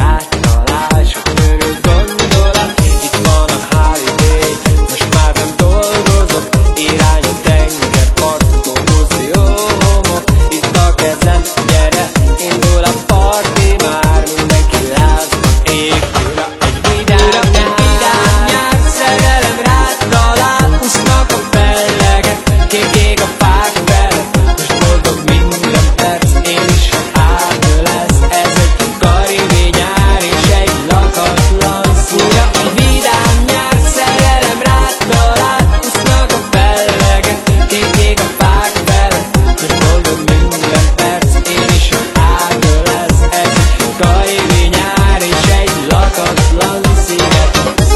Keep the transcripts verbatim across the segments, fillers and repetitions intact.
rád talál, sok őrült gondolat. Itt van a holiday, most már nem dolgozok, irány a tengerparton, buzi, ó, homok. Itt a kezem, gyere, indul a parti, már mindenki lázban épül egy vidám nyár. Szerelem rád talál, úsznak a fellegek, kék a fák felett, most boldog minden perc, én is átő lesz. Ez egy karibi nyár és egy lakatlan szúra. Egy vidám nyár, szerelem rád talál, úsznak a fellegek, kék a fák felett, most boldog minden perc, én is átő lesz. Ez egy karibi nyár és egy lakatlan sziget.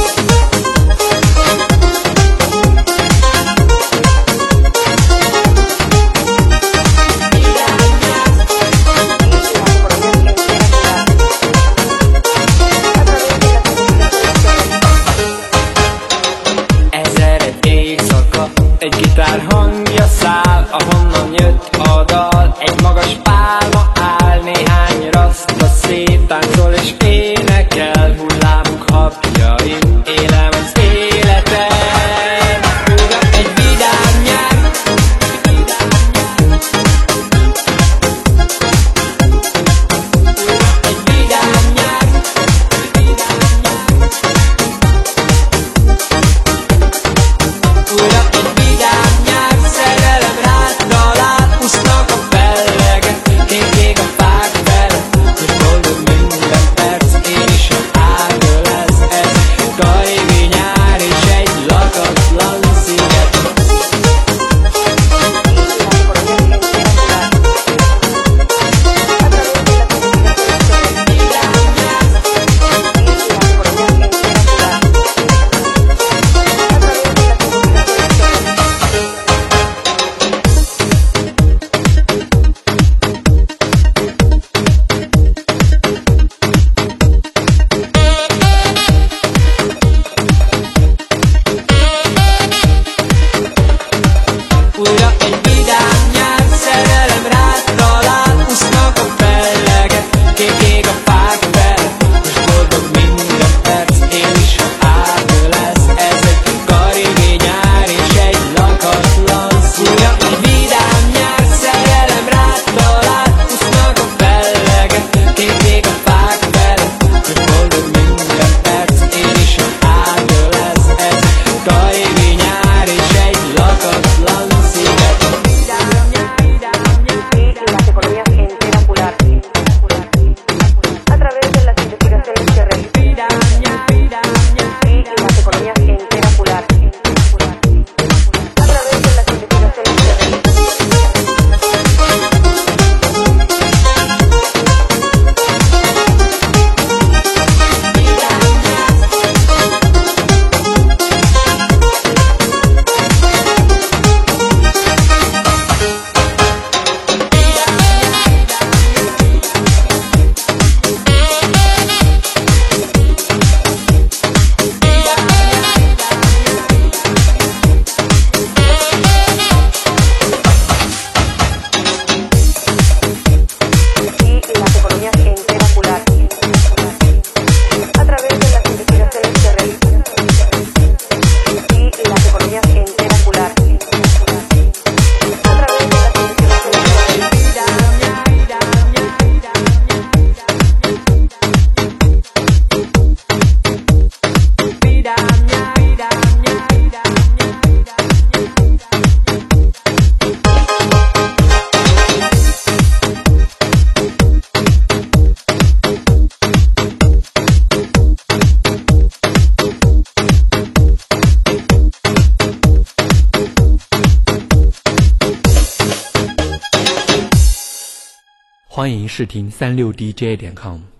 Ezer egy éjszaka, egy gitár hangja száll, ahonnan jött a dal. Egy magas pálma áll, néhány raszta széttáncol és énekel. Hullámok habjain élem az életem. Újra egy vidám nyár, egy vidám nyár, újra egy vidám nyár, szerelem rád talál, úsznak a fellegek, kék a fák felett, most boldog minden perc, én is átő lesz. Ez egy karibi nyár és egy lakatlan sziget. Újra egy vidám nyár, szerelem rád talál, úsznak a fellegek, kék a fák felett, most boldog minden perc, én is átő lesz. Ez egy karibi nyár és egy lakatlan szúra. Egy vidám nyár, szerelem rád talál, úsznak a fellegek, kék a fák felett, most boldog minden perc, én is átő lesz. Ez egy karibi nyár és egy lakatlan sziget. Las economías en Terapular. A través de las investigaciones que realizan. Y las economías en Terapular. A través de las investigaciones que 欢迎试听三六D J 点 com。